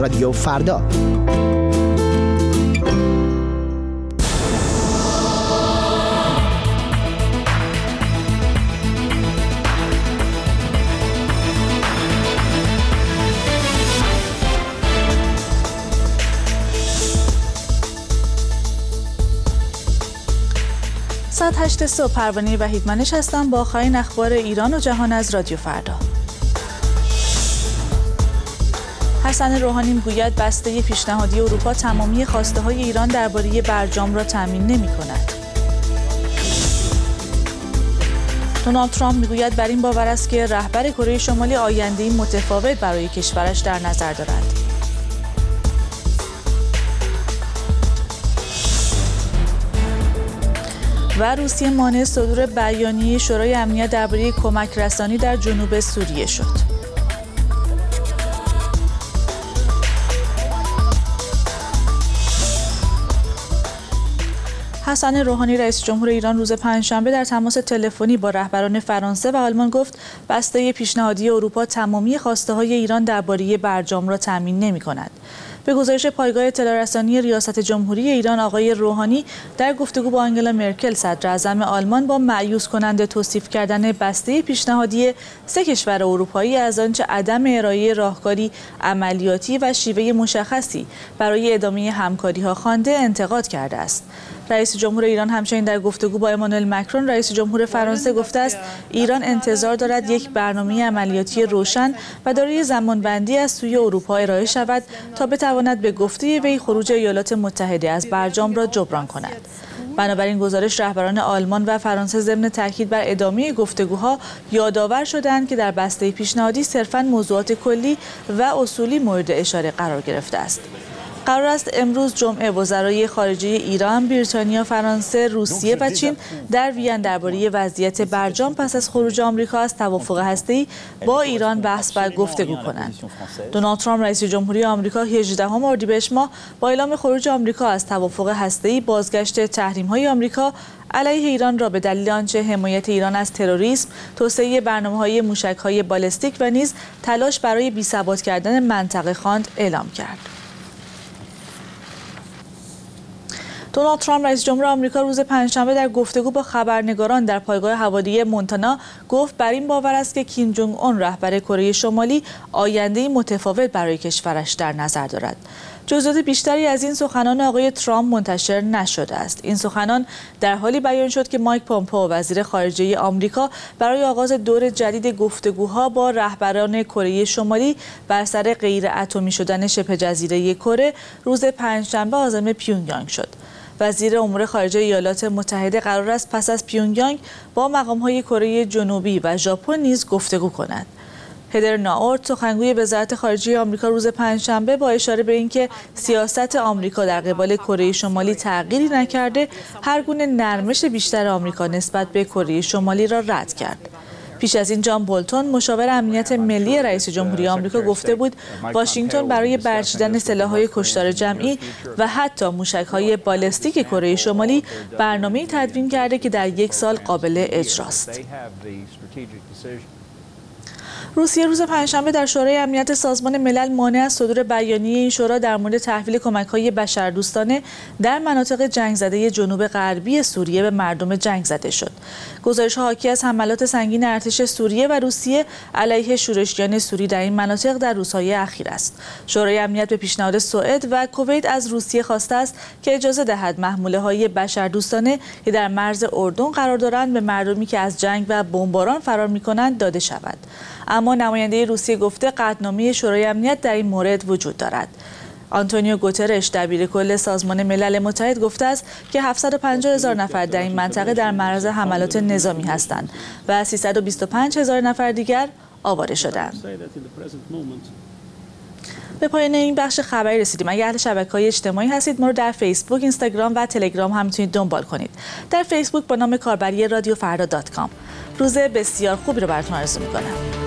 رادیو فردا. ساعت 8 صبح پروانه وحیدمنش هستم با آخرین اخبار ایران و جهان از رادیو فردا. حسن روحانی میگوید بسته پیشنهادی اروپا تمامی خواسته‌های ایران درباره برجام را تامین نمی‌کند. دونالد ترامپ میگوید بر این باور است که رهبر کره شمالی آینده‌ای متفاوت برای کشورش در نظر دارد. و روسیه مانع صدور بیانیه شورای امنیت درباره کمک رسانی در جنوب سوریه شد. حسن روحانی رئیس جمهور ایران روز پنجشنبه در تماس تلفنی با رهبران فرانسه و آلمان گفت بسته پیشنهادی اروپا تمامی خواسته‌های ایران درباره برجام را تامین نمی‌کند. به گزارش پایگاه اطلاع رسانی ریاست جمهوری ایران، آقای روحانی در گفتگو با آنگلا مرکل صدر اعظم آلمان با مایوس کننده توصیف کردن بسته پیشنهادی 3 کشور اروپایی از آنچه عدم ارائه راهکاری عملیاتی و شیوه مشخصی برای ادامه همکاری‌ها خوانده انتقاد کرده است. رئیس جمهور ایران همچنین در گفتگو با امانوئل مکرون رئیس جمهور فرانسه گفته است ایران انتظار دارد یک برنامه عملیاتی روشن و دارای زمانبندی از سوی اروپا ارائه شود تا بتواند به گفته وی خروج ایالات متحده از برجام را جبران کند. بنابراین گزارش رهبران آلمان و فرانسه ضمن تاکید بر ادامه گفتگوها یادآور شدند که در بسته پیشنهادی صرفاً موضوعات کلی و اصولی مورد اشاره قرار گرفته است. قرار است امروز جمعه وزرای خارجه ایران، بریتانیا، فرانسه، روسیه و چین در وین درباره وضعیت برجام پس از خروج آمریکا از توافق هسته‌ای با ایران بحث و گفتگو کنند. دونالد ترامپ رئیس جمهوری آمریکا 18 اردیبهشت ماه با اعلام خروج آمریکا از توافق هسته‌ای بازگشت تحریم‌های آمریکا علیه ایران را به دلیل آنچه حمایت ایران از تروریسم، توسعه برنامه‌های موشک‌های بالستیک و نیز تلاش برای بی‌ثبات کردن منطقه خواند اعلام کرد. دونالد ترامپ رئیس جمهور آمریکا روز پنجشنبه در گفتگو با خبرنگاران در پایگاه هوایی مونتانا گفت بر این باور است که کیم جونگ اون رهبر کره شمالی آینده‌ای متفاوت برای کشورش در نظر دارد. جزئیات بیشتری از این سخنان آقای ترامپ منتشر نشده است. این سخنان در حالی بیان شد که مایک پومپئو وزیر خارجه آمریکا برای آغاز دور جدید گفتگوها با رهبران کره شمالی بر سر غیر اتمی شدن شبه جزیره کره روز پنجشنبه عازم پیونگیانگ شد. وزیر امور خارجه ایالات متحده قرار است پس از پیونگیانگ با مقام‌های کره جنوبی و ژاپن نیز گفتگو کند. هدر ناورت سخنگوی وزارت خارجه آمریکا روز پنجشنبه با اشاره به اینکه سیاست آمریکا در قبال کره شمالی تغییری نکرده، هر گونه نرمش بیشتر آمریکا نسبت به کره شمالی را رد کرد. پیش از این جان بولتون مشاور امنیت ملی رئیس جمهوری آمریکا گفته بود واشنگتن برای برچیدن سلاح‌های کشتار جمعی و حتی موشک‌های بالستیک کره شمالی برنامه‌ای تدوین کرده که در 1 سال قابل اجراست. روسیه روز پنجشنبه در شورای امنیت سازمان ملل مانع از صدور بیانیه این شورا در مورد تحویل کمک‌های بشردوستانه در مناطق جنگ زده جنوب غربی سوریه به مردم جنگ زده شد. گزارش‌ها حاکی از حملات سنگین ارتش سوریه و روسیه علیه شورشیان سوری در این مناطق در روزهای اخیر است. شورای امنیت به پیشنهاد سوئد و کویت از روسیه خواسته است که اجازه دهد محموله‌های بشردوستانه که در مرز اردن قرار دارند به مردمی که از جنگ و بمباران فرار می‌کنند داده شود. اما نماینده روسیه گفته قطعنامه شورای امنیت در این مورد وجود دارد. آنتونیو گوترش دبیر کل سازمان ملل متحد گفته است که 750,000 نفر در این منطقه در معرض حملات نظامی هستند و 325,000 نفر دیگر آواره شدند. به پایان این بخش خبری رسیدیم. اگر اهل شبکه‌های اجتماعی هستید ما رو در فیسبوک، اینستاگرام و تلگرام هم میتونید دنبال کنید. در فیسبوک با نام کاربری رادیو فردا.com. روز بسیار خوبی رو براتون آرزو می‌کنم.